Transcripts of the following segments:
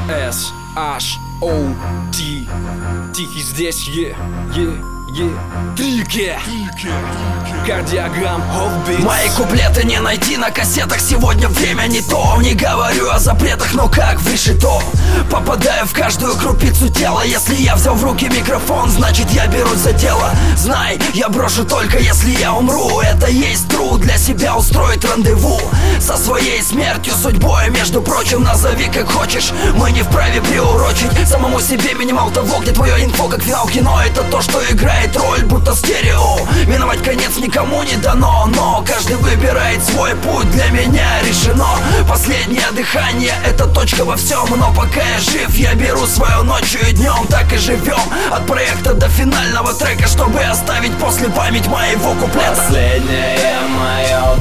S-H-O-T. Тихий здесь, Трики. Кардиограмм of Мои куплеты не найти на кассетах. Сегодня время не то. Не говорю о запретах, но как в решето попадаю в каждую крупицу тела. Если я взял в руки микрофон, значит я берусь за дело. Знай, я брошу только если я умру. Это есть труд для себя устроить рандеву со своей смертью, судьбой. Между прочим, назови как хочешь. Мы не вправе приурочить самому себе минимал того, где твое инфо как финал кино. Это то, что играет роль, будто стерео. Миновать конец никому не дано, но каждый выбирает свой путь. Для меня решено последнее дыхание, это точка во всем. Но пока я жив, я беру свою ночью и днем. Так и живем от проекта до финального трека, чтобы оставить после память моего куплета. Последнее мое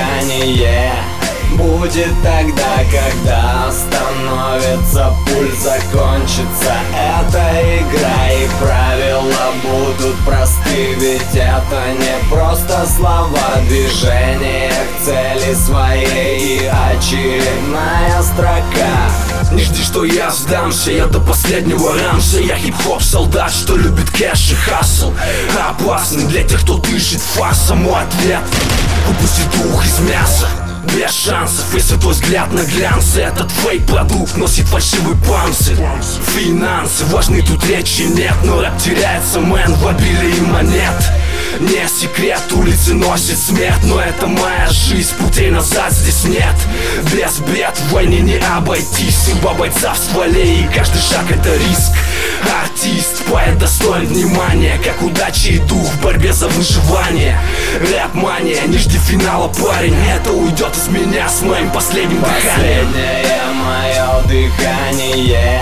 дыхание будет тогда, когда остановится пульс, закончится эта игра, и правила будут просты, ведь это не просто слова, движение к цели своей и очередная строка. Не жди, что я сдамся, я до последнего раньше. Я хип-хоп солдат, что любит кэш и хасл. Опасный для тех, кто дышит фасом. Мой ответ — выпусти дух из мяса. Без шансов, если твой взгляд на глянце. Этот фейк-продукт носит фальшивый панцирь. Финансы важны, тут речи нет. Но рэп теряется, мэн, в обилии монет. Не секрет, улицы носит смерть. Но это моя жизнь, путей назад здесь нет. Без бед в войне не обойтись. Ибо бойца в стволе, и каждый шаг это риск. Артист, поэт достоин внимания, как удача и дух в борьбе за выживание. Рэп-мания, не жди финала, парень. Это уйдет из меня с моим последним дыханием. Последнее мое дыхание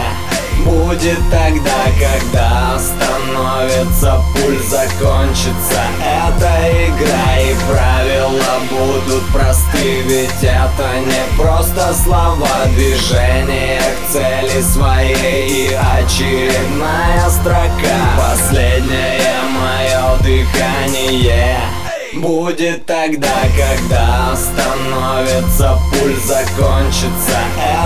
будет тогда, когда остановится пульс, закончится эта игра, и правила будут просты, ведь это не просто слова, движение к цели своей и очередная строка. Последнее мое дыхание будет тогда, когда остановится пульс, закончится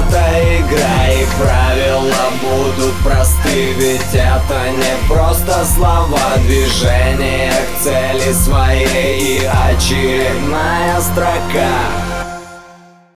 эта игра, и правила будут просты, ведь это не просто слова, движение к цели своей и очередная строка.